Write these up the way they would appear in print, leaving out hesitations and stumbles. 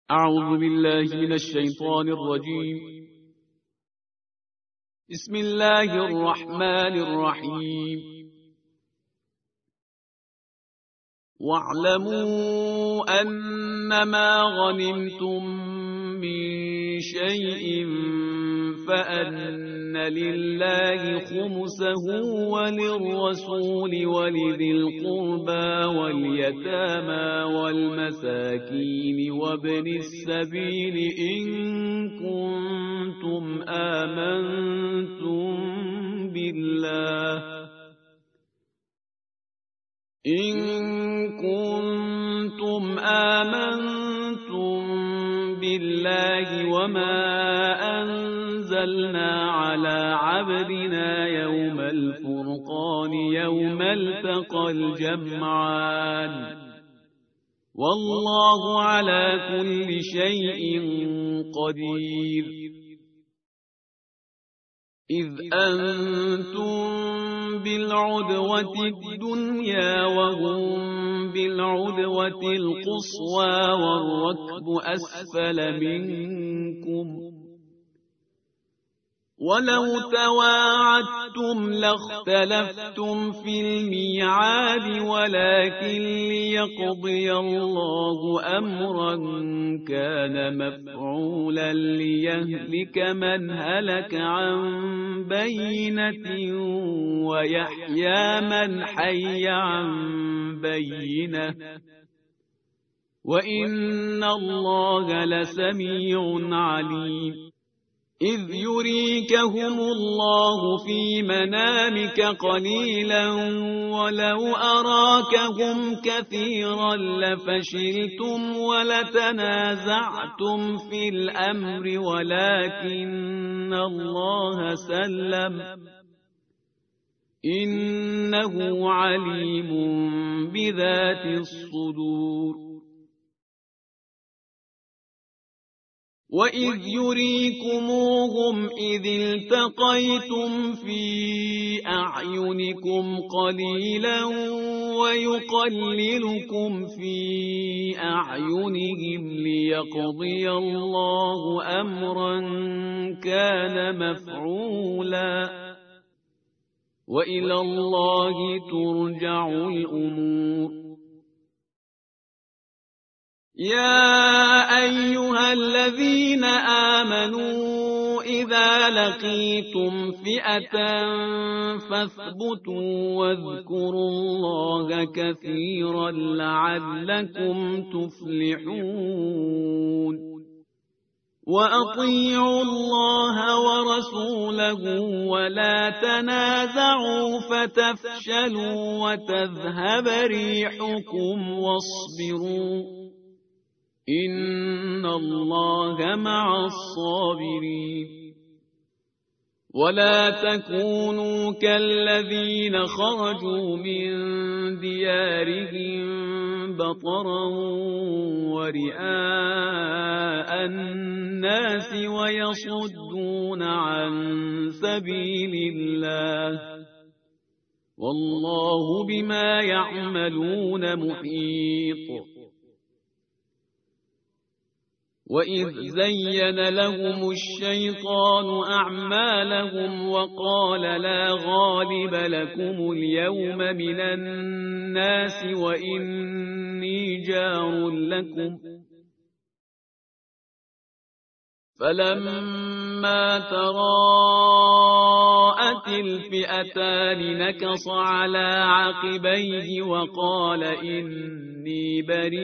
أعوذ بالله من الشيطان الرجيم. بسم الله الرحمن الرحيم. واعلموا أنما غنمتم من شيء فأن لله خمسه وللرسول ولذي القربى واليتامى والمساكين وابن السبيل إن كنتم آمنتم بالله وما أنزلنا على عبدنا يوم الفرقان يوم التقى الجمعان والله على كل شيء قدير. إذ أنتم بالعدوة الدنيا وهم بالعدوة القصوى والركب أسفل منكم ولو تواعدتم لاختلفتم في الميعاد ولكن ليقضي الله أمرا كان مفعولا ليهلك من هلك عن بينة ويحيى من حي عن بينة وإن الله لسميع عليم. إذ يريكهم الله في منامك قليلا ولو أراكهم كثيرا لفشلتم ولتنازعتم في الأمر ولكن الله سلم إنه عليم بذات الصدور. وإذ يريكموهم إذ التقيتم في أعينكم قليلا ويقللكم في أعينهم ليقضي الله أمرا كان مفعولا وإلى الله ترجع الأمور. يا أيها الذين آمنوا إذا لقيتم فئة فاثبتوا واذكروا الله كثيرا لعلكم تفلحون. وأطيعوا الله ورسوله ولا تنازعوا فتفشلوا وتذهب ريحكم واصبروا إن الله مع الصابرين. ولا تكونوا كالذين خرجوا من ديارهم بطرا ورئاء الناس ويصدون عن سبيل الله والله بما يعملون محيط. وإذ زين لهم الشيطان أعمالهم وقال لا غالب لكم اليوم من الناس وإني جار لكم فلما تراءت الفئتان نكص على عقبيه وقال إني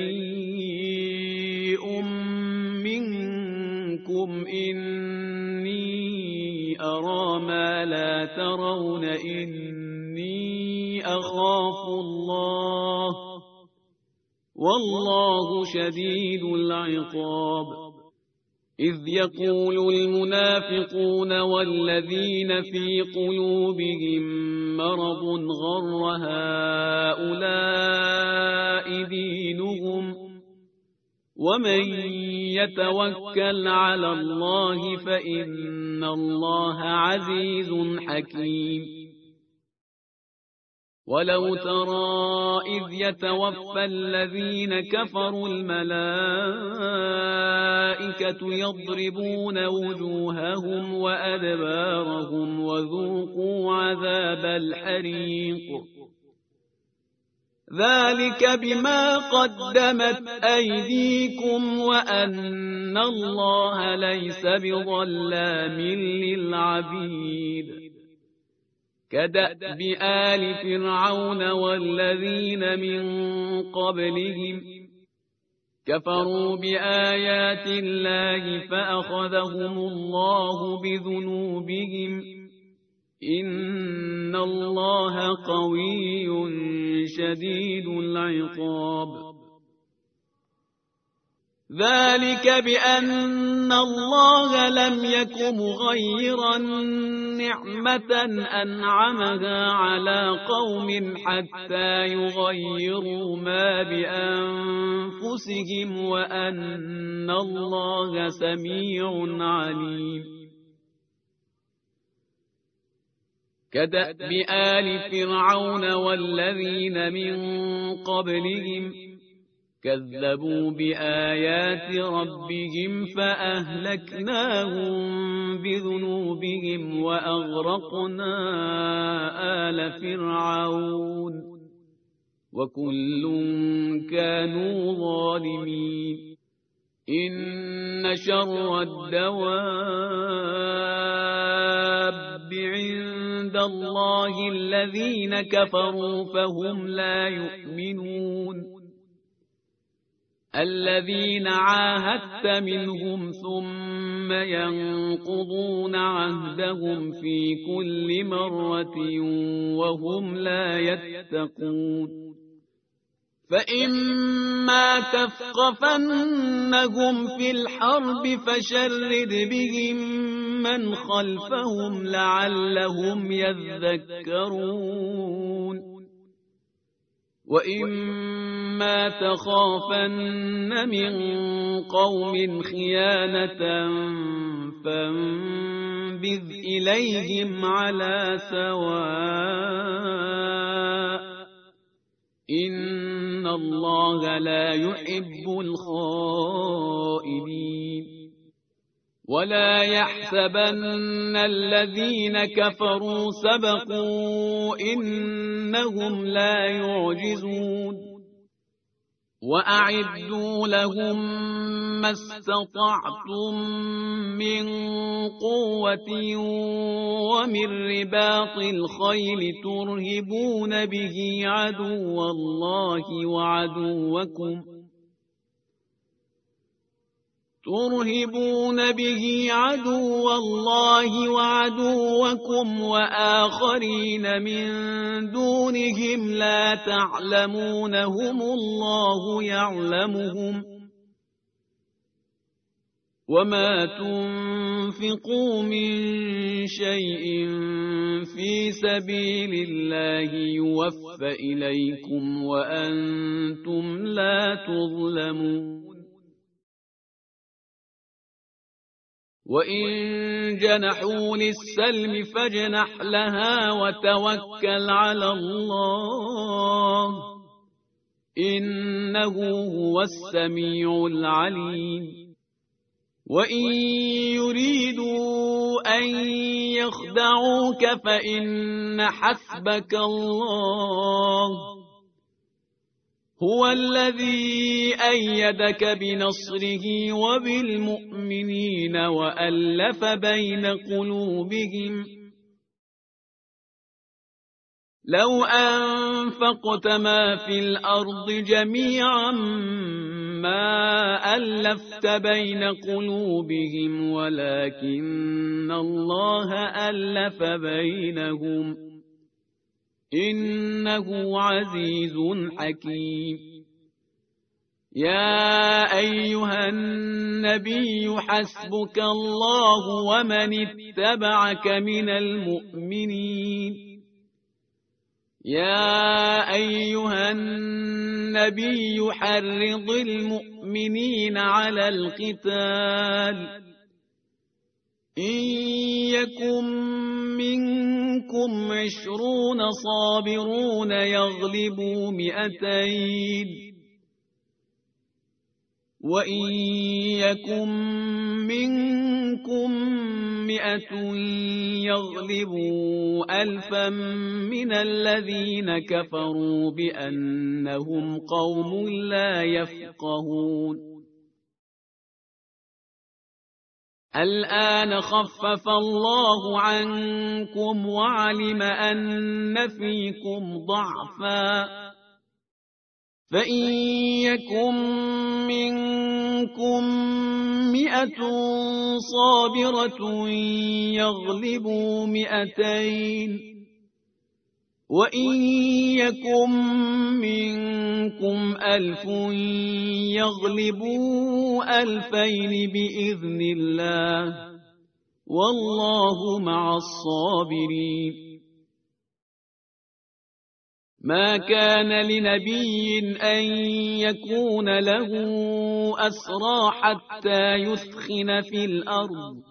بريء منكم إني أرى ما لا ترون إني أخاف الله والله شديد العقاب. إذ يقول المنافقون والذين في قلوبهم مرض غر هؤلاء دينهم ومن يتوكل على الله فإن الله عزيز حكيم. ولو ترى إذ يتوفى الذين كفروا الملائكة يضربون وجوههم وأدبارهم وذوقوا عذاب الحريق ذلك بما قدمت أيديكم وأن الله ليس بظلام للعبيد كدأب آل فرعون والذين من قبلهم كفروا بآيات الله فأخذهم الله بذنوبهم إن الله قوي شديد العقاب ذلك بأن الله لم يك مغيرا نعمة أنعمها على قوم حتى يغيروا ما بأنفسهم وأن الله سميع عليم كدأب آل فرعون والذين من قبلهم كذبوا بآيات ربهم فأهلكناهم بذنوبهم وأغرقنا آل فرعون وكل كانوا ظالمين إن شر الدواب عند الله الذين كفروا فهم لا يؤمنون الذين عاهدت منهم ثم ينقضون عهدهم في كل مرة وهم لا يتقون فإما تثقفنهم في الحرب فشرد بهم من خلفهم لعلهم يذكرون وإما تخافن من قوم خيانة فانبذ إليهم على سواء إن الله لا يحب الخائنين ولا يحسبن الذين كفروا سبقوا إنهم لا يعجزون وأعدوا لهم ما استطعتم من قوة ومن رباط الخيل ترهبون به عدو الله وعدوكم وآخرين من دونهم لا تعلمونهم الله يعلمهم وما تنفقوا من شيء في سبيل الله يوفى إليكم وأنتم لا تظلمون وإن جنحوا للسلم فاجنح لها وتوكل على الله إنه هو السميع العليم وإن يريدوا أن يخدعوك فإن حسبك الله هو الذي أيدك بنصره وبالمؤمنين وألف بين قلوبهم لو أنفقت ما في الأرض جميعا ما ألفت بين قلوبهم ولكن الله ألف بينهم إنه عزيز حكيم يا أيها النبي حسبك الله ومن اتبعك من المؤمنين يا أيها النبي حرض المؤمنين على القتال إن يكن منكم 20 صابرون يغلبوا 200 وإن يكن منكم 100 يغلبوا 1000 من الذين كفروا بأنهم قوم لا يفقهون الآن خفف الله عنكم وعلم أن فيكم ضعفا فإن يكن منكم 100 صابرة يغلبوا 200 وإن يكن منكم 1000 يغلبوا 2000 بإذن الله والله مع الصابرين ما كان لنبي أن يكون له أسرى حتى يثخن في الأرض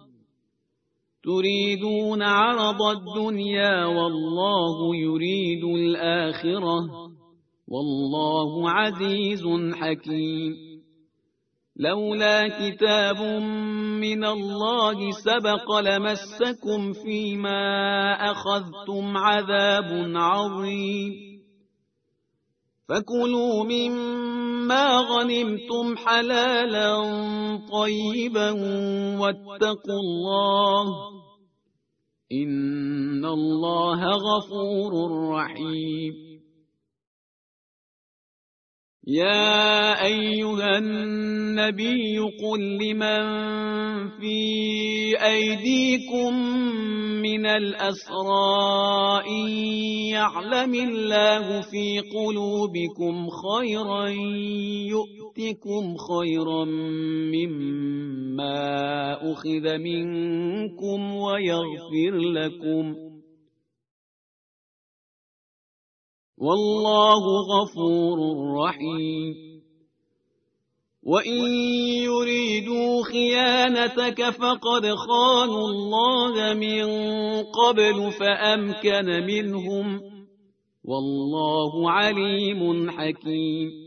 تريدون عرض الدنيا والله يريد الآخرة والله عزيز حكيم لولا كتاب من الله سبق لمسكم فيما أخذتم عذاب عظيم فكلوا مما غنمتم حلالا طيبا واتقوا الله إن الله غفور رحيم يا أيها النبي قل لمن في أيديكم من الأسرى إن يعلم الله في قلوبكم خيرا يؤتكم خيرا مما أخذ منكم ويغفر لكم والله غفور رحيم وإن يريدوا خيانتك فقد خانوا الله من قبل فأمكن منهم والله عليم حكيم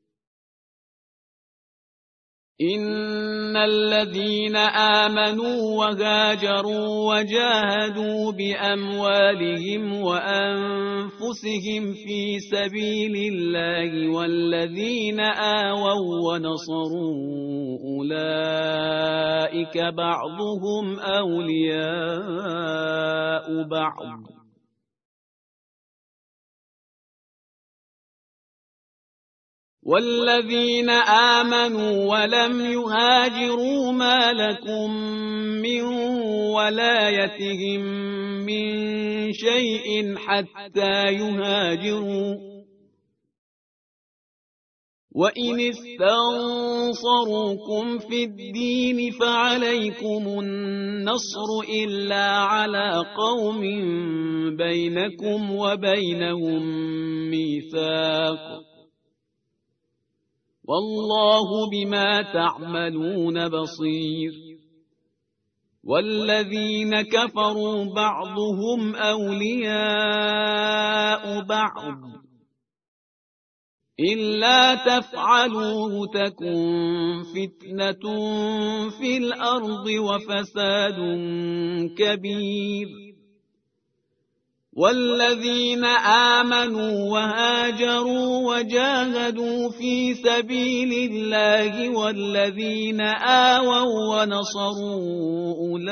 إن الذين آمنوا وهاجروا وجاهدوا بأموالهم وأنفسهم في سبيل الله والذين آووا ونصروا أولئك بعضهم أولياء بعض والذين آمنوا ولم يهاجروا ما لكم من ولايتهم من شيء حتى يهاجروا وإن استنصروكم في الدين فعليكم النصر إلا على قوم بينكم وبينهم ميثاق والله بما تعملون بصير والذين كفروا بعضهم أولياء بعض إلا تفعلوه تكن فتنة في الأرض وفساد كبير والذين آمنوا وهاجروا وجاهدوا في سبيل الله والذين آووا ونصروا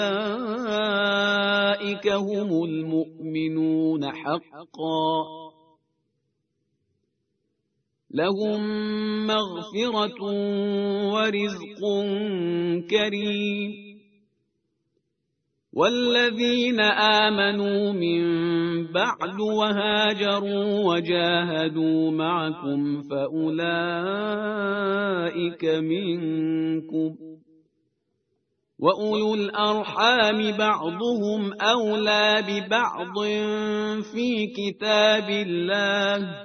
أولئك هم المؤمنون حقا لهم مغفرة ورزق كريم والذين آمنوا من بعد وهاجروا وجاهدوا معكم فأولئك منكم وأولو الأرحام بعضهم أولى ببعض في كتاب الله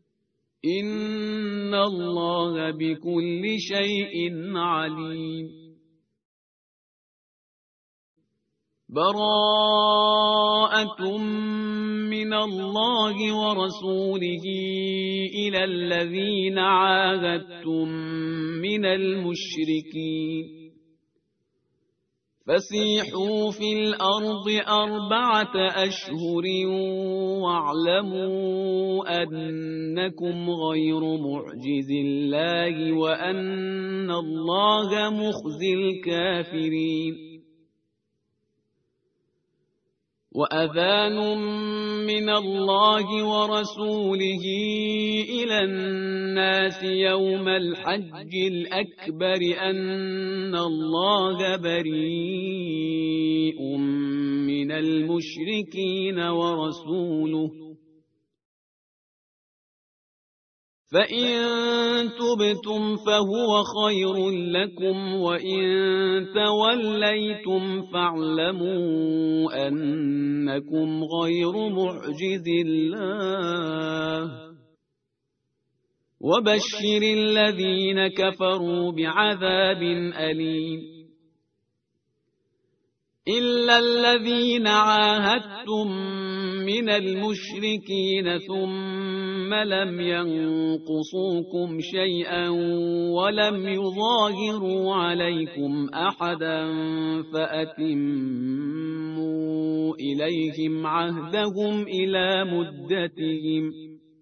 إن الله بكل شيء عليم براءة من الله ورسوله إلى الذين عاهدتم من المشركين فسيحوا في الأرض 4 أشهر واعلموا أنكم غير معجز الله وأن الله مخزي الكافرين وأذان من الله ورسوله إلى الناس يوم الحج الأكبر أن الله بريء من المشركين ورسوله فإن تبتم فهو خير لكم وإن توليتم فاعلموا أنكم غير معجز الله وبشر الذين كفروا بعذاب أليم إلا الذين عاهدتم من المشركين ثم لم ينقصوكم شيئا ولم يظاهروا عليكم أحدا فأتموا إليهم عهدهم إلى مدتهم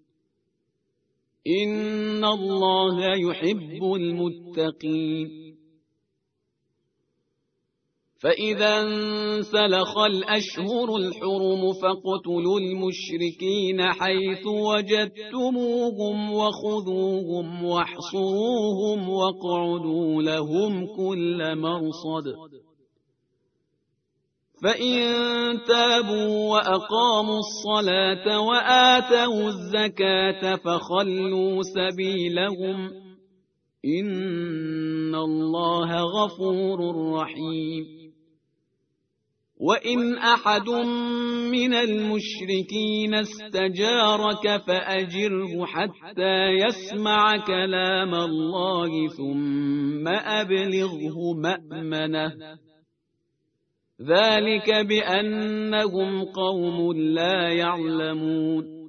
إن الله يحب المتقين فإذا انسلخ الأشهر الحرم فاقتلوا المشركين حيث وجدتموهم وخذوهم واحصروهم واقعدوا لهم كل مرصد فإن تابوا وأقاموا الصلاة وآتوا الزكاة فخلوا سبيلهم إن الله غفور رحيم وإن أحد من المشركين استجارك فأجره حتى يسمع كلام الله ثم أبلغه مأمنه ذلك بأنهم قوم لا يعلمون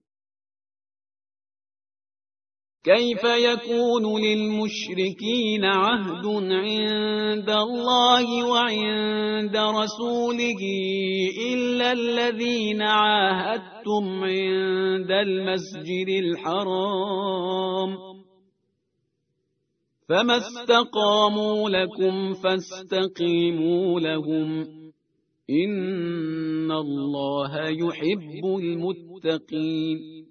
كيف يكون للمشركين عهد عند الله وعند رسوله إلا الذين عاهدتم عند المسجد الحرام فما استقاموا لكم فاستقيموا لهم إن الله يحب المتقين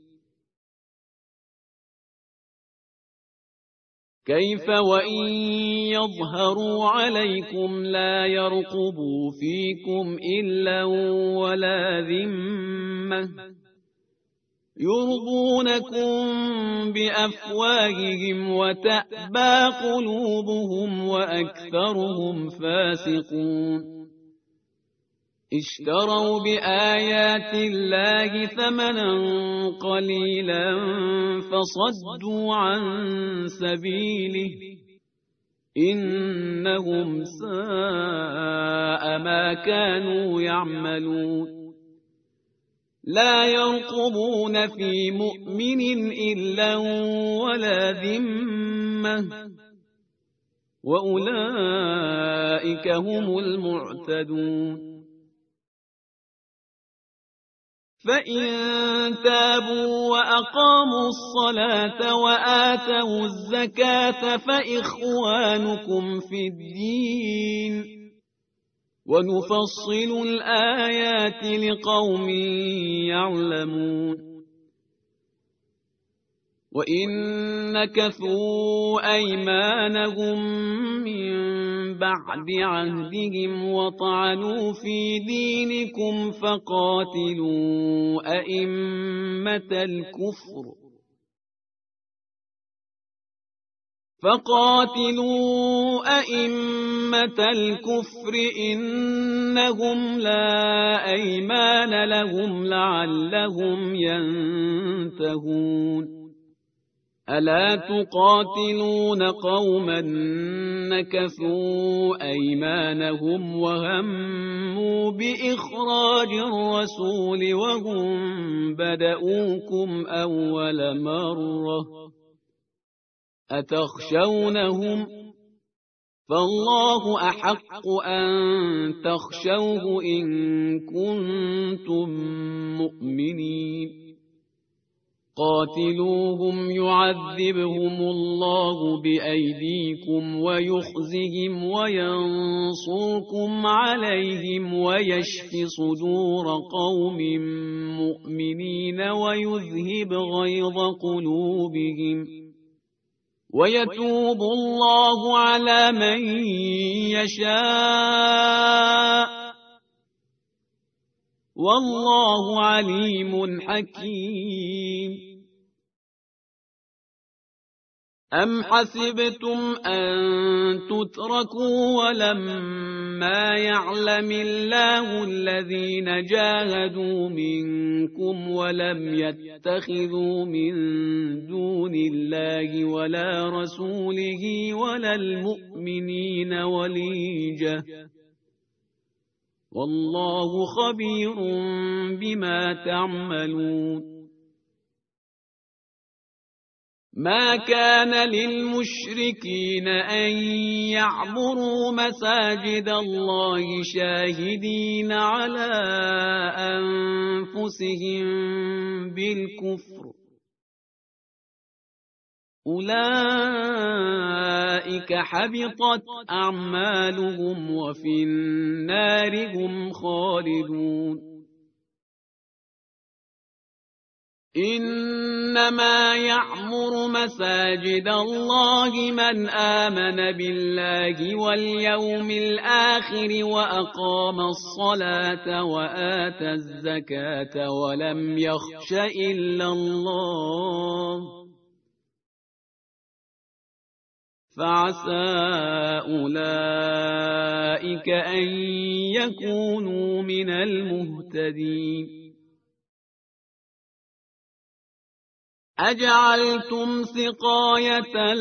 كيف وإن يظهروا عليكم لا يرقبوا فيكم إلا ولا ذمة يرضونكم بأفواههم وتأبى قلوبهم وأكثرهم فاسقون اشتروا بآيات الله ثمنا قليلا فصدوا عن سبيله إنهم ساء ما كانوا يعملون لا يرقبون في مؤمن إلا ولا ذمة وأولئك هم المعتدون فإن تابوا وأقاموا الصلاة وآتوا الزكاة فإخوانكم في الدين ونفصل الآيات لقوم يعلمون وإن نكثوا أيمانهم من بعد عهدهم وطعنوا في دينكم فقاتلوا أئمة الكفر إنهم لا أيمان لهم لعلهم ينتهون ألا تقاتلون قوما نكثوا أيمانهم وهموا بإخراج الرسول وهم بدؤوكم أول مرة أتخشونهم فالله أحق أن تخشوه إن كنتم مؤمنين قاتلوهم يعذبهم الله بأيديكم ويخزهم وينصركم عليهم ويشف صدور قوم مؤمنين ويذهب غيظ قلوبهم ويتوب الله على من يشاء والله عليم حكيم أم حسبتم أن تتركوا ولما يعلم الله الذين جاهدوا منكم ولم يتخذوا من دون الله ولا رسوله ولا المؤمنين وليجة والله خبير بما تعملون ما كان للمشركين أن يعمروا مساجد الله شاهدين على أنفسهم بالكفر أولئك حبطت أعمالهم وفي النار هم خالدون إنما يعمر مساجد الله من آمن بالله واليوم الآخر وأقام الصلاة وآتى الزكاة ولم يخش إلا الله فعسى أولئك أن يكونوا من المهتدين أجعلتم سقاية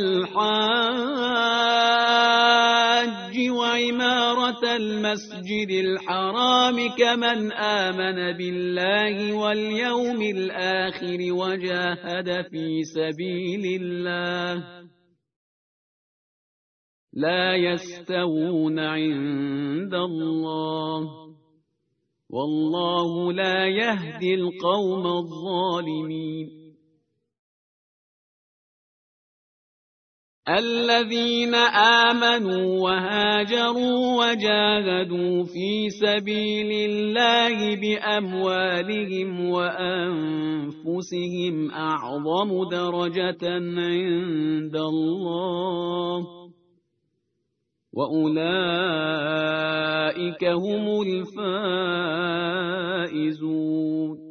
الحاج وعمارة المسجد الحرام كمن آمن بالله واليوم الآخر وجاهد في سبيل الله لا يستوون عند الله والله لا يهدي القوم الظالمين الذين آمنوا وهاجروا وجاهدوا في سبيل الله بأموالهم وأنفسهم أعظم درجة عند الله وأولئك هم الفائزون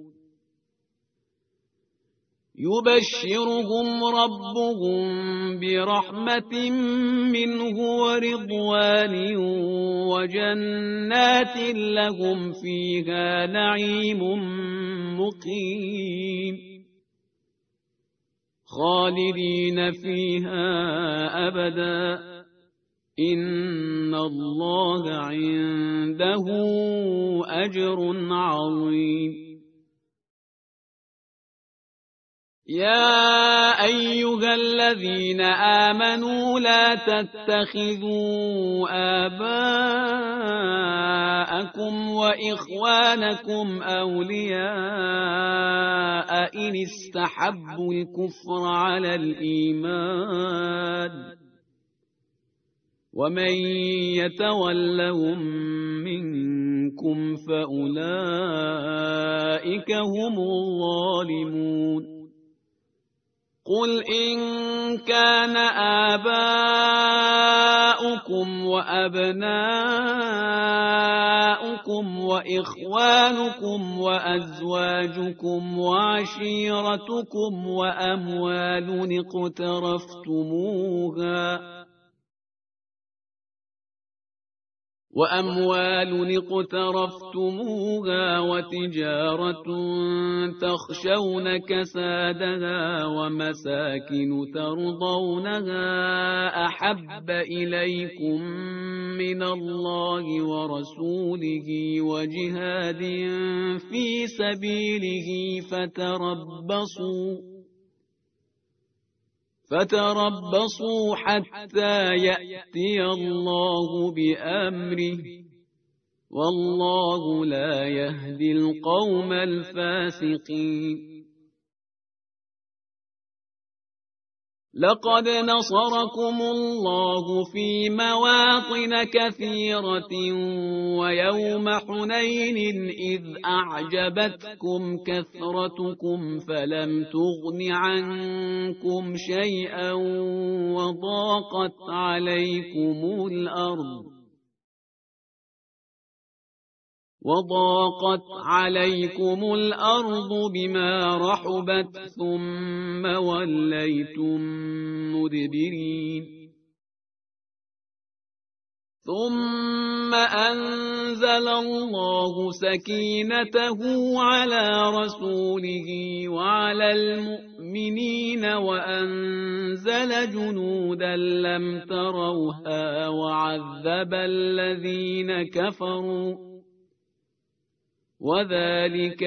يبشرهم ربهم برحمة منه ورضوان وجنات لهم فيها نعيم مقيم خالدين فيها أبدا إن الله عنده أجر عظيم يا أيها الذين آمنوا لا تتخذوا آباءكم وإخوانكم أولياء إن استحبوا الكفر على الإيمان ومن يتولهم منكم فأولئك هم الظالمون قل إن كان آباؤكم وأبناؤكم وإخوانكم وأزواجكم وعشيرتكم وأموال اقترفتموها وأموال اقترفتموها وتجارة تخشون كسادها ومساكن ترضونها أحب إليكم من الله ورسوله وجهاد في سبيله فتربصوا حتى يأتي الله بأمره والله لا يهدي القوم الفاسقين. لقد نصركم الله في مواطن كثيرة ويوم حنين إذ أعجبتكم كثرتكم فلم تغن عنكم شيئا وضاقت عليكم الأرض بما رحبت ثم وليتم مدبرين. ثم أنزل الله سكينته على رسوله وعلى المؤمنين وأنزل جنودا لم تروها وعذب الذين كفروا وذلك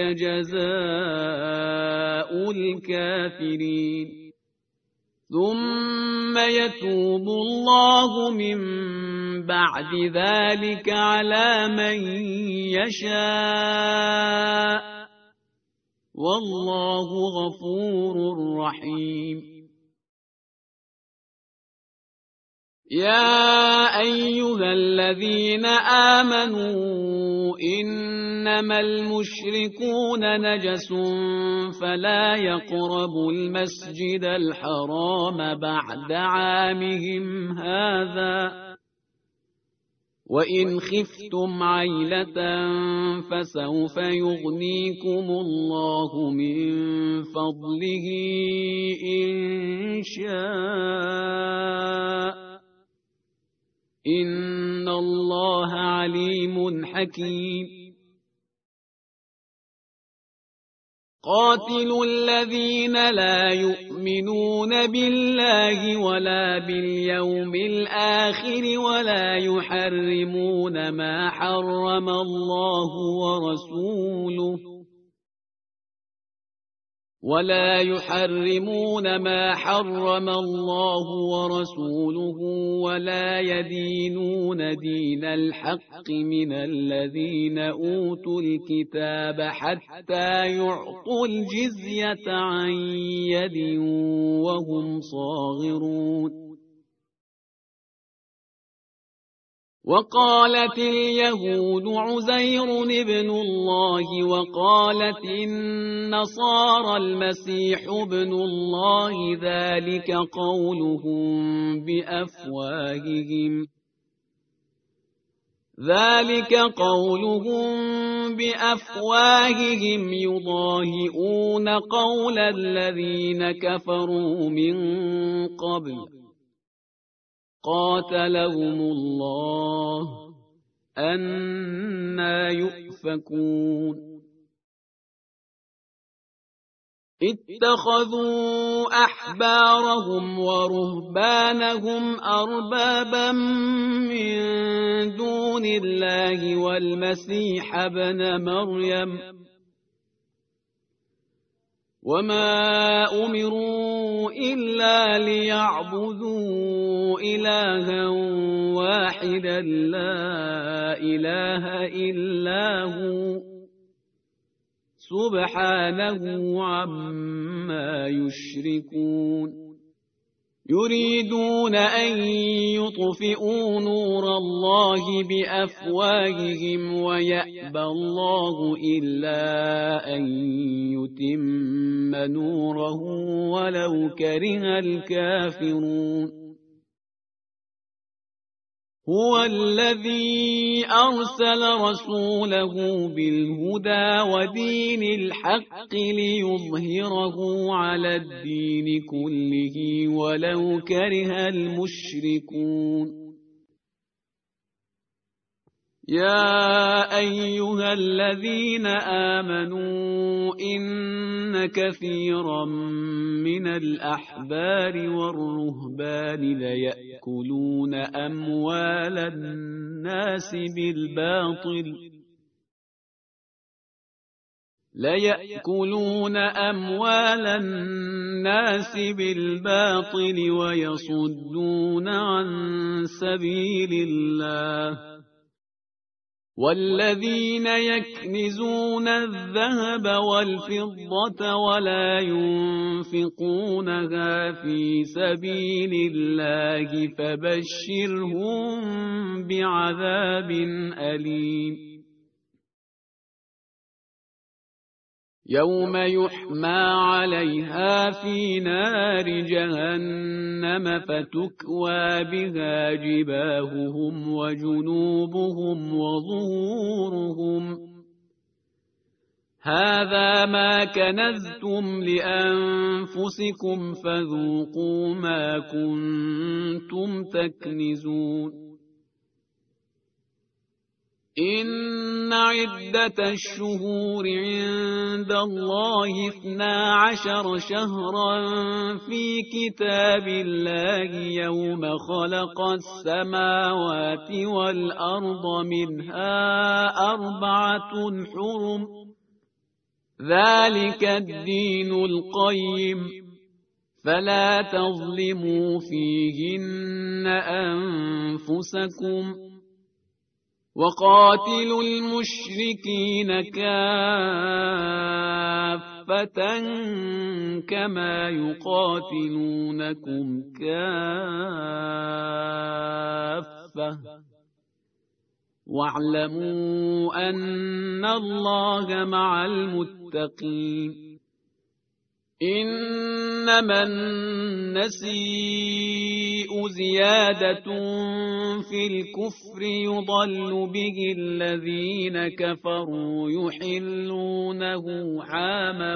جزاء الكافرين. ثم يتوب الله من بعد ذلك على من يشاء والله غفور رحيم. يا أيها الذين آمنوا إنما المشركون نجس فلا يقربوا المسجد الحرام بعد عامهم هذا وإن خفتم عيلة فسوف يغنيكم الله من فضله إن شاء إن الله عليم حكيم. قاتلوا الذين لا يؤمنون بالله ولا باليوم الآخر ولا يحرمون ما حرم الله ورسوله ولا يدينون دين الحق من الذين أوتوا الكتاب حتى يعطوا الجزية عن يد وهم صاغرون. وقالت اليهود عزير ابن الله وقالت النصارى المسيح ابن الله ذلك قولهم بأفواههم يضاهئون قول الذين كفروا من قبل قاتلهم الله أنى يؤفكون. اتخذوا أحبارهم ورهبانهم أربابا من دون الله والمسيح ابن مريم وما أمروا إلا ليعبدوا إلها واحدا لا إله إلا هو سبحانه عما يشركون. يريدون أن يطفئوا نور الله بأفواههم ويأبى الله إلا أن يتم نوره ولو كره الكافرون. هو الذي أرسل رسوله بالهدى ودين الحق ليظهره على الدين كله ولو كره المشركون. يا أيها الذين آمنوا إن كثيرا من الأحبار والرهبان ليأكلون أموال الناس بالباطل ويصدون عن سبيل الله والذين يكنزون الذهب والفضة ولا ينفقونها في سبيل الله فبشرهم بعذاب أليم يوم يحمى عليها في نار جهنم فتكوى بها جباههم وجنوبهم وظهورهم هذا ما كنزتم لأنفسكم فذوقوا ما كنتم تكنزون إن عدة الشهور عند الله 12 شهرا في كتاب الله يوم خلق السماوات والأرض منها 4 حرم ذلك الدين القيم فلا تظلموا فيهن أنفسكم وقاتلوا المشركين كافة كما يقاتلونكم كافة واعلموا أن الله مع المتقين إنما النسيء زيادة في الكفر يضل به الذين كفروا يحلونه عاما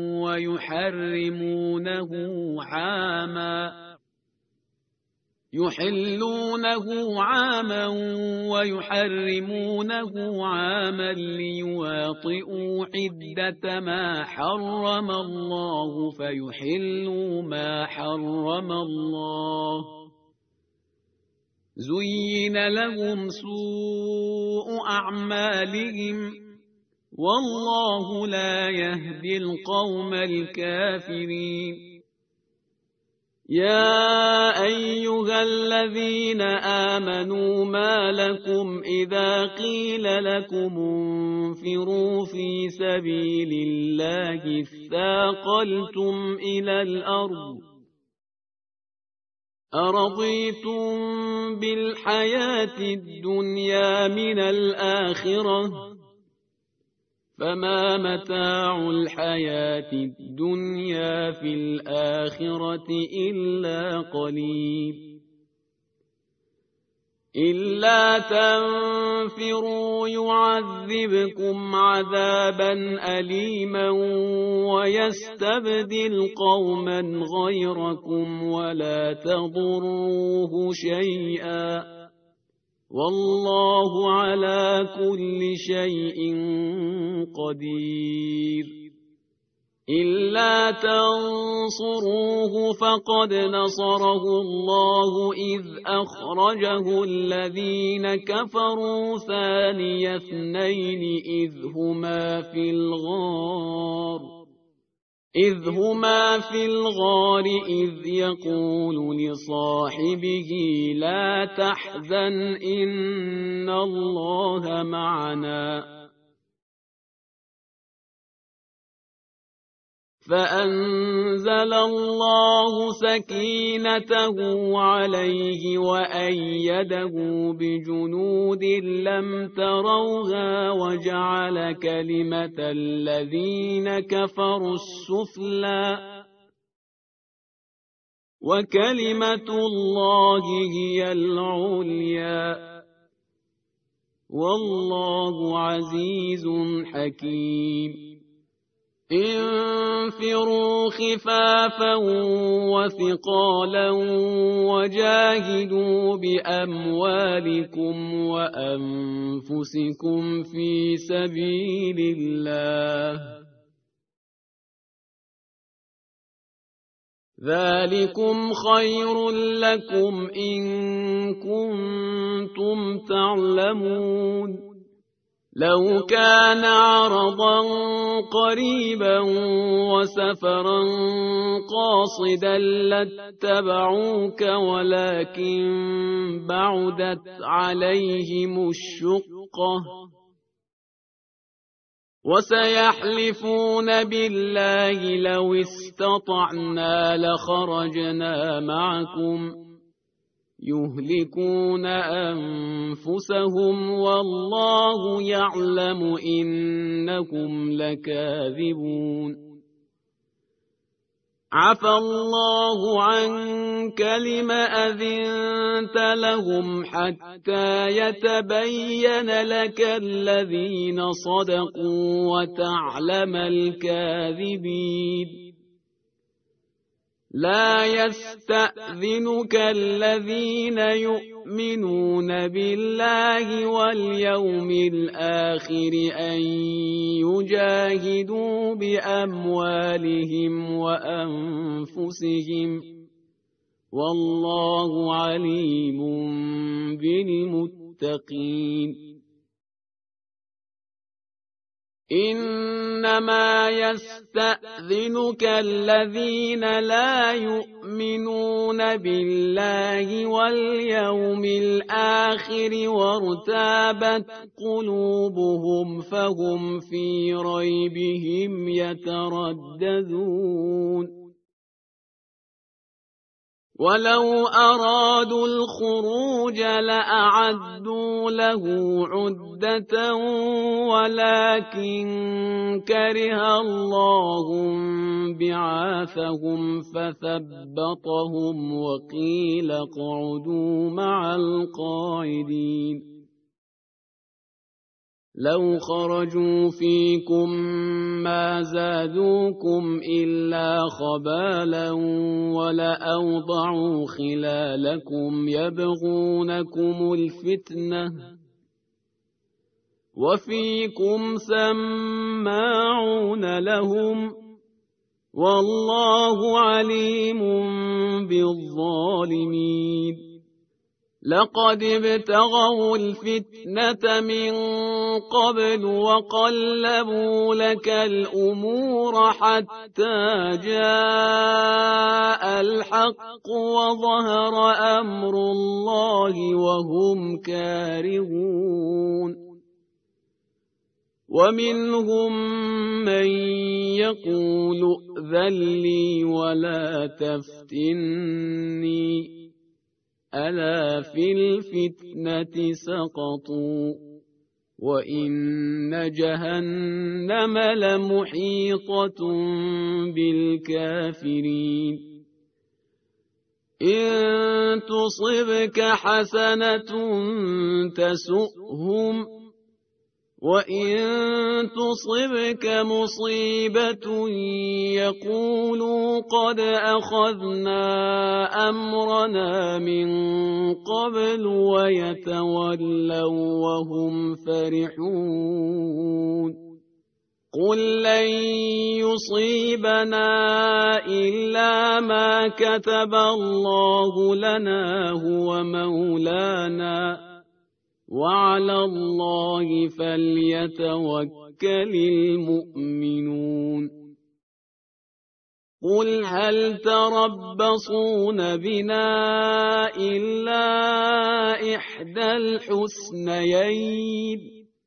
ويحرمونه عاما ليواطئوا عدة ما حرم الله فيحلوا ما حرم الله زين لهم سوء أعمالهم والله لا يهدي القوم الكافرين يا أيها الذين آمنوا ما لكم إذا قيل لكم انفروا في سبيل الله اثاقلتم إلى الأرض أرضيتم بالحياة الدنيا من الآخرة فما متاع الحياة الدنيا في الآخرة إلا قليل إلا تنفروا يعذبكم عذابا أليما ويستبدل قوما غيركم ولا تضروه شيئا والله على كل شيء قدير إلا تنصروه فقد نصره الله إذ أخرجه الذين كفروا ثاني اثنين إذ هما في الغار إذ يقول لصاحبه لا تحزن إن الله معنا فأنزل الله سكينته عليه وأيده بجنود لم تروها وجعل كلمة الذين كفروا السفلى وكلمة الله هي العليا والله عزيز حكيم انفروا خفافا وثقالا وجاهدوا بأموالكم وأنفسكم في سبيل الله ذلكم خير لكم إن كنتم تعلمون لو كان عرضا قريبا وسفرا قاصدا لاتبعوك ولكن بعدت عليهم الشقة وسيحلفون بالله لو استطعنا لخرجنا معكم يهلكون أنفسهم والله يعلم إنكم لكاذبون عفى الله عنك لم أذنت لهم حتى يتبين لك الذين صدقوا وتعلم الكاذبين لا يستأذنك الذين يؤمنون بالله واليوم الآخر أن يجاهدوا بأموالهم وأنفسهم والله عليم بالمتقين إنما يستأذنك الذين لا يؤمنون بالله واليوم الآخر وارتابت قلوبهم فهم في ريبهم يترددون ولو أرادوا الخروج لأعدوا له عدة ولكن كره الله بعاثهم فثبطهم وقيل اقعدوا مع القاعدين لو خرجوا فيكم ما زادوكم إلا خبالا ولأوضعوا خلالكم يبغونكم الفتنة وفيكم سماعون لهم والله عليم بالظالمين لقد ابتغوا الفتنة من قبل وقلبوا لك الأمور حتى جاء الحق وظهر أمر الله وهم كارهون ومنهم من يقول ائذن لي ولا تفتني ألا في الفتنة سقطوا وإن جهنم لمحيطة بالكافرين إن تصبك حسنة تسؤهم وإن تصبك مصيبة يقولوا قد أخذنا أمرنا من قبل ويتولوا وهم فرحون قل لن يصيبنا إلا ما كتب الله لنا هو مولانا وعلى الله فليتوكل المؤمنون قل هل تربصون بنا إلا إحدى الحسنيين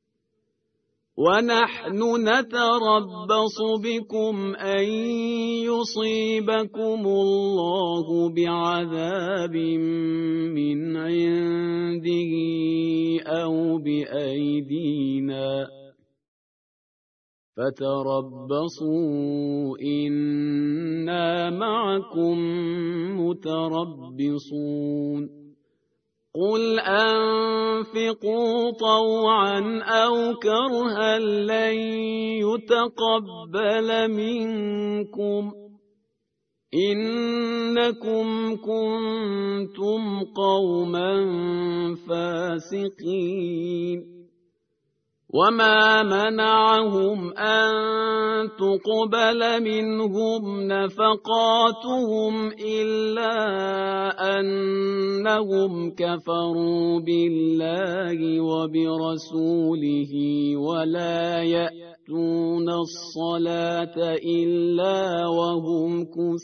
ونحن نتربص بكم أن يصيبكم الله بعذاب من عنده أو بأيدينا فتربصوا إنا معكم متربصون قل أنفقوا طوعا أو كرها لن يتقبل منكم إنكم كنتم قوما فاسقين وما منعهم أن تقبل منهم نفقاتهم إلا أنهم كفروا بالله وبرسوله ولا يأتون الصلاة إلا وهم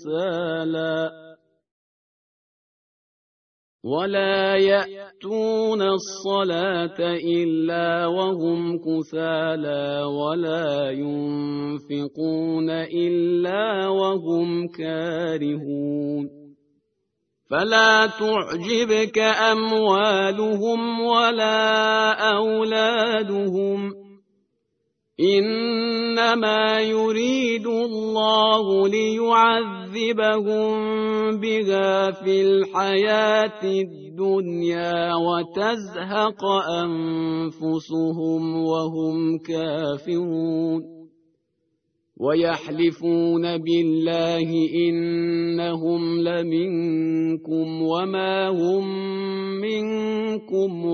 كسالى ولا ينفقون إلا وهم كارهون فلا تعجبك أموالهم ولا أولادهم إنما يريد الله ليعذبهم بها في الحياة الدنيا وتزهق أنفسهم وهم كافرون ويحلفون بالله إنهم لمنكم وما هم منكم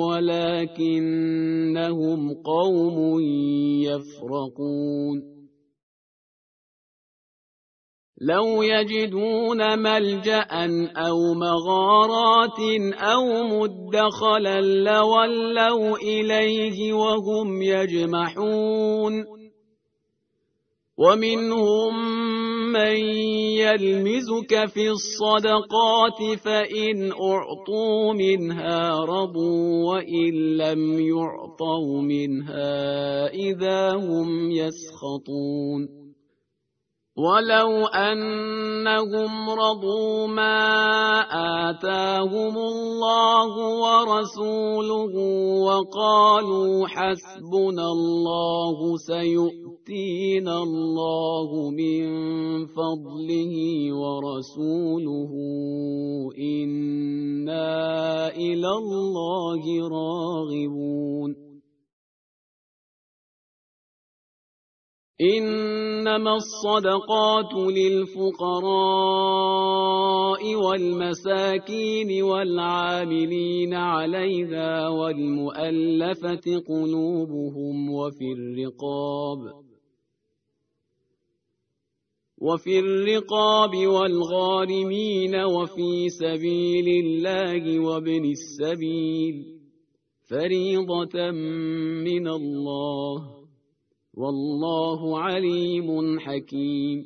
ولكنهم قوم يفرقون لو يجدون ملجأ أو مغارات أو مدخلا لولوا إليه وهم يجمحون ومنهم من يلمزك في الصدقات فإن أعطوا منها رضوا وإن لم يعطوا منها إذا هم يسخطون ولو أنهم رضوا ما آتاهم الله ورسوله وقالوا حسبنا الله سيؤتينا الله من فضله ورسوله إنا إلى الله راغبون إنما الصدقات للفقراء والمساكين والعاملين عليها والمؤلفة قلوبهم وفي الرقاب والغارمين وفي سبيل الله وابن السبيل فريضة من الله والله عليم حكيم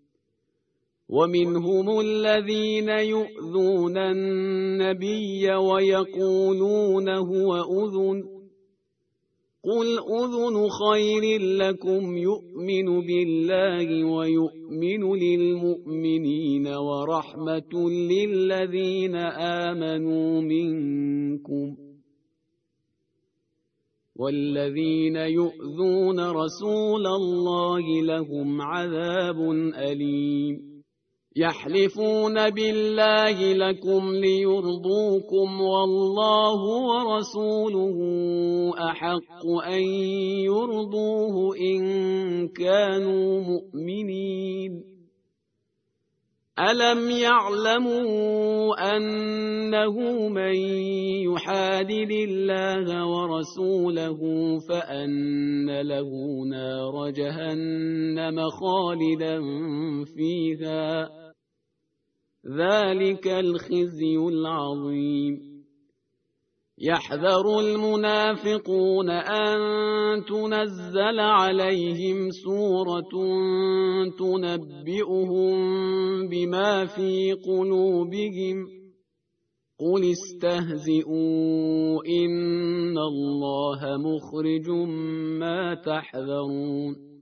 ومنهم الذين يؤذون النبي ويقولون هو أذن قل أذن خير لكم يؤمن بالله ويؤمن للمؤمنين ورحمة للذين آمنوا منكم والذين يؤذون رسول الله لهم عذاب أليم يحلفون بالله لكم ليرضوكم والله ورسوله أحق أن يرضوه إن كانوا مؤمنين ألم يعلموا أنه من يحادد الله ورسوله فأن له نار جهنم خالدا فيها ذلك الخزي العظيم يحذر المنافقون أن تنزل عليهم سورة تنبئهم بما في قلوبهم قل استهزئوا إن الله مخرج ما تحذرون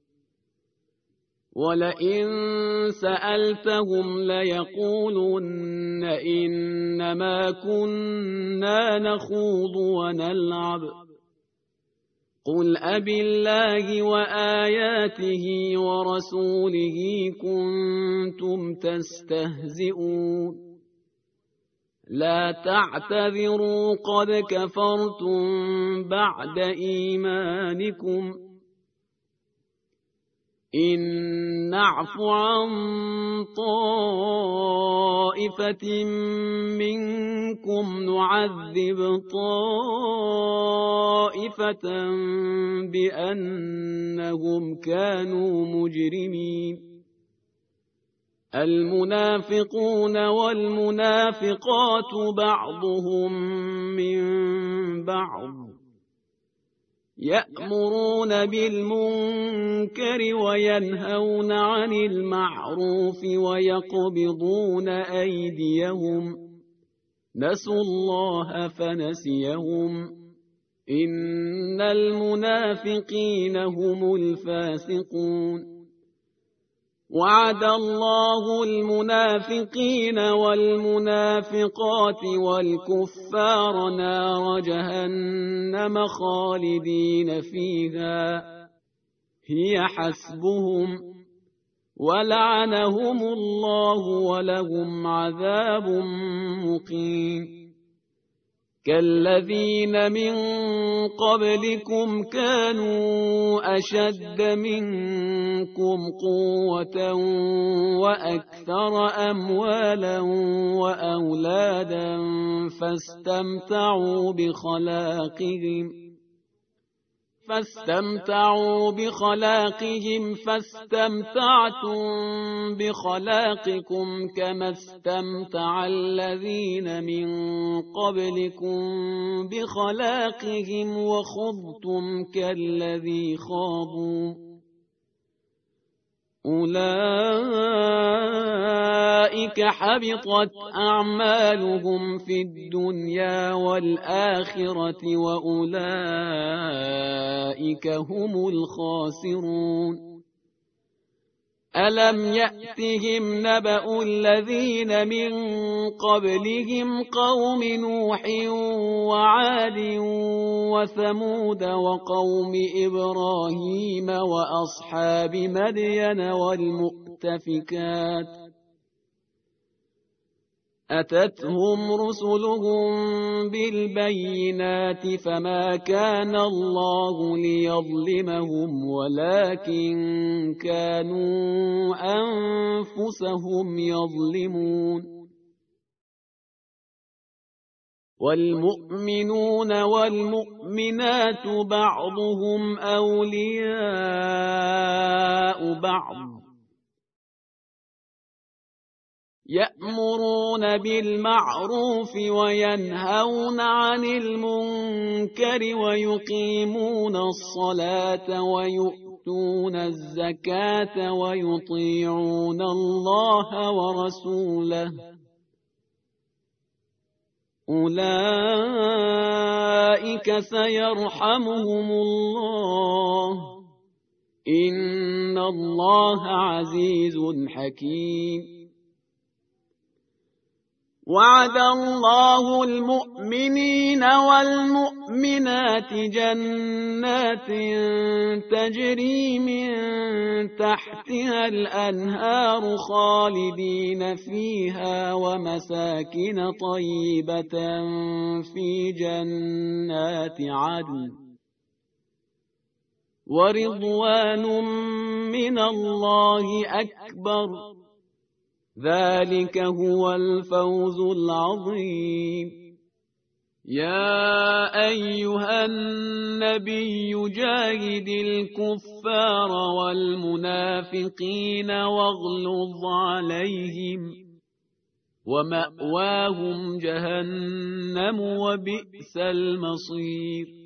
ولئن سألتهم ليقولن إنما كنا نخوض ونلعب قل أبالله وآياته ورسوله كنتم تستهزئون لا تعتذروا قد كفرتم بعد إيمانكم إن نعف عن طائفة منكم نعذب طائفة بأنهم كانوا مجرمين المنافقون والمنافقات بعضهم من بعض يأمرون بالمنكر وينهون عن المعروف ويقبضون أيديهم نسوا الله فنسيهم إن المنافقين هم الفاسقون وعد الله المنافقين والمنافقات والكفار نار جهنم خالدين فيها هي حسبهم ولعنهم الله ولهم عذاب مقيم كالذين من قبلكم كانوا أشد منكم قوة وأكثر أموالا وأولادا فاستمتعوا بخلاقهم فاستمتعتم بخلاقكم كما استمتع الذين من قبلكم بخلاقهم وخضتم كالذي خاضوا أولئك حبطت أعمالهم في الدنيا والآخرة وأولئك هم الخاسرون ألم يأتهم نبأ الذين من قبلهم قوم نوح وعاد وثمود وقوم إبراهيم وأصحاب مدين والمؤتفكات أتتهم رسلهم بالبينات فما كان الله ليظلمهم ولكن كانوا أنفسهم يظلمون والمؤمنون والمؤمنات بعضهم أولياء بعض يأمرون بالمعروف وينهون عن المنكر ويقيمون الصلاة ويؤتون الزكاة ويطيعون الله ورسوله أولئك سيرحمهم الله إن الله عزيز حكيم وعد الله المؤمنين والمؤمنات جنات تجري من تحتها الأنهار خالدين فيها ومساكن طيبة في جنات عدن ورضوان من الله أكبر ذلك هو الفوز العظيم يا أيها النبي جاهد الكفار والمنافقين واغلظ عليهم ومأواهم جهنم وبئس المصير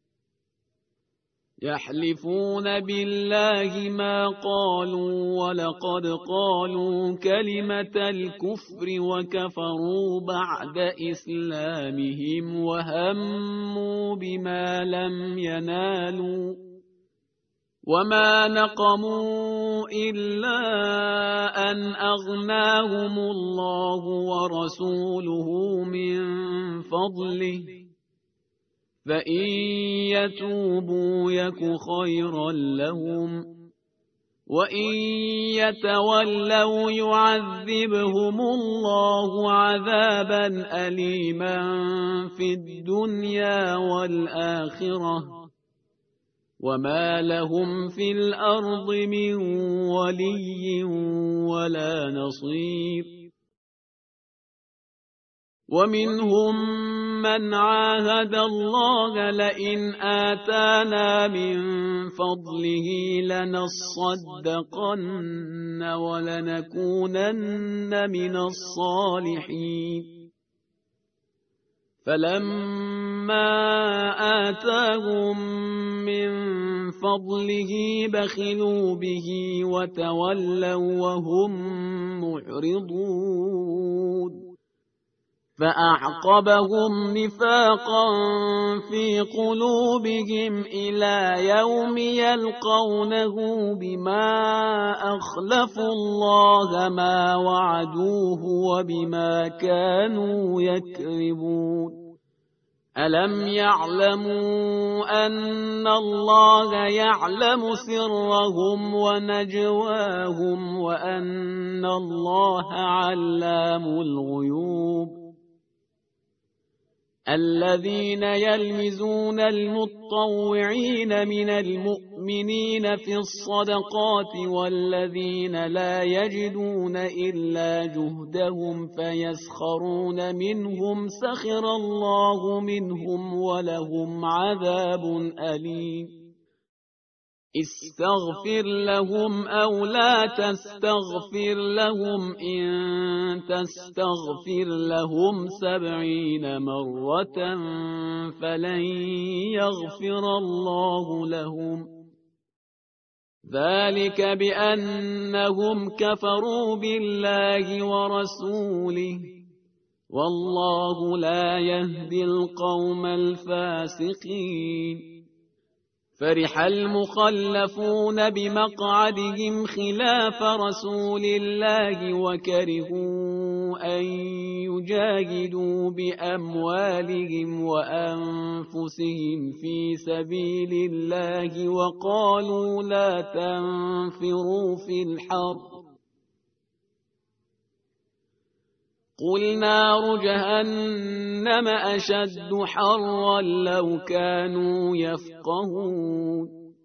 يحلفون بالله ما قالوا ولقد قالوا كلمة الكفر وكفروا بعد إسلامهم وهموا بما لم ينالوا وما نقموا إلا أن أغناهم الله ورسوله من فضله فإن يتوبوا يك خيرا لهم وإن يتولوا يعذبهم الله عذابا أليما في الدنيا والآخرة وما لهم في الأرض من ولي ولا نصير ومنهم من عاهد الله لئن آتانا من فضله لنصدقن ولنكونن من الصالحين فلما آتاهم من فضله بخلوا به وتولوا وهم معرضون فأعقبهم نفاقا في قلوبهم إلى يوم يلقونه بما أخلفوا الله ما وعدوه وبما كانوا يكذبون ألم يعلموا أن الله يعلم سرهم ونجواهم وأن الله علام الغيوب الذين يلمزون المتطوعين من المؤمنين في الصدقات والذين لا يجدون إلا جهدهم فيسخرون منهم سخر الله منهم ولهم عذاب أليم استغفر لهم أو لا تستغفر لهم إن تستغفر لهم 70 مرة فلن يغفر الله لهم ذلك بأنهم كفروا بالله ورسوله والله لا يهدي القوم الفاسقين فرح المخلفون بمقعدهم خلاف رسول الله وكرهوا أن يجاهدوا بأموالهم وأنفسهم في سبيل الله وقالوا لا تنفروا في الحر قل نار جهنم أشد حرا لو كانوا يفقهون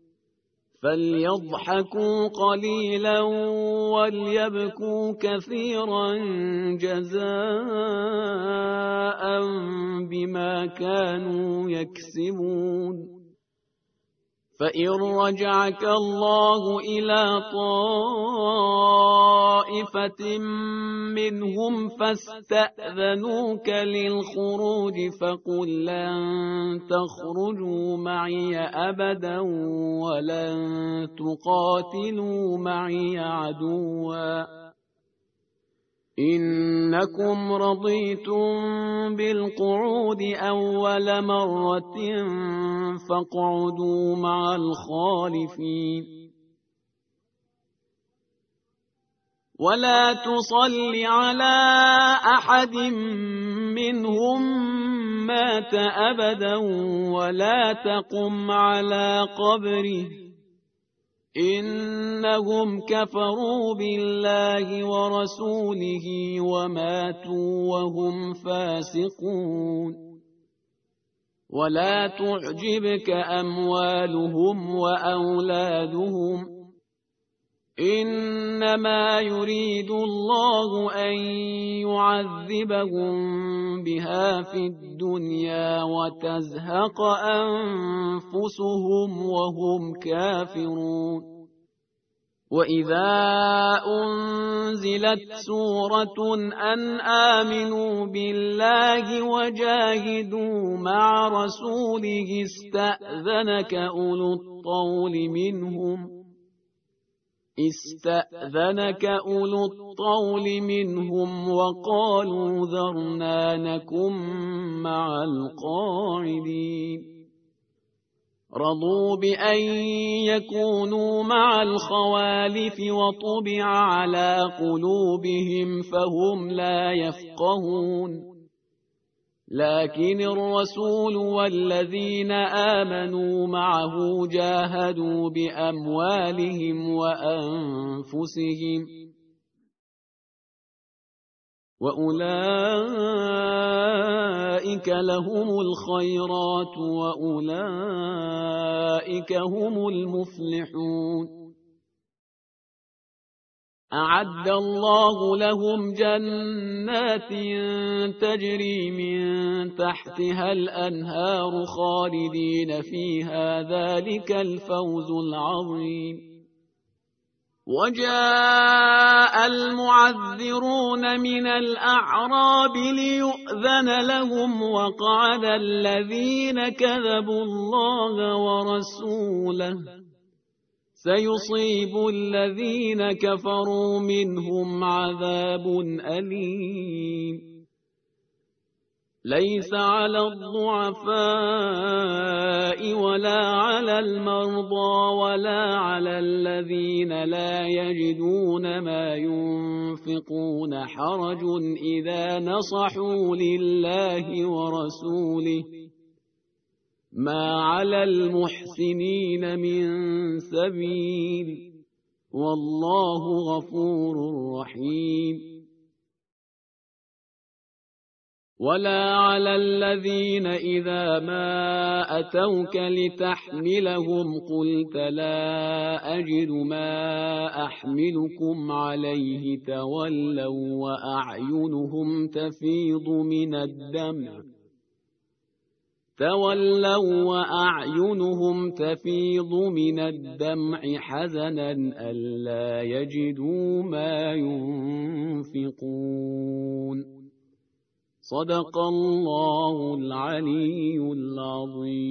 فليضحكوا قليلا وليبكوا كثيرا جزاء بما كانوا يكسبون فإن رجعك الله إلى طائفة منهم فاستأذنوك للخروج فقل لن تخرجوا معي أبدا ولن تقاتلوا معي عدوا إنكم رضيتم بالقعود أول مرة فاقعدوا مع الخالفين ولا تصل على أحد منهم مات أبدا ولا تقم على قبره إنهم كفروا بالله ورسوله وماتوا وهم فاسقون ولا تعجبك أموالهم وأولادهم إنما يريد الله أن يعذبهم بها في الدنيا وتزهق أنفسهم وهم كافرون وإذا أنزلت سورة أن آمنوا بالله وجاهدوا مع رسوله استأذنك أولو الطول منهم وقالوا ذرنا نكن مع القاعدين رضوا بأن يكونوا مع الخوالف وطبع على قلوبهم فهم لا يفقهون لكن الرسول والذين آمنوا معه جاهدوا بأموالهم وأنفسهم وأولئك لهم الخيرات وأولئك هم المفلحون أعد الله لهم جنات تجري من تحتها الأنهار خالدين فيها ذلك الفوز العظيم وجاء المعذرون من الأعراب ليؤذن لهم وقعد الذين كذبوا الله ورسوله سيصيب الذين كفروا منهم عذاب أليم ليس على الضعفاء ولا على المرضى ولا على الذين لا يجدون ما ينفقون حرج إذا نصحوا لله ورسوله ما على المحسنين من سبيل والله غفور رحيم ولا على الذين إذا ما أتوك لتحملهم قلت لا أجد ما أحملكم عليه تولوا وأعينهم تفيض من الدمع حزنا ألا يجدوا ما ينفقون صدق الله العلي العظيم.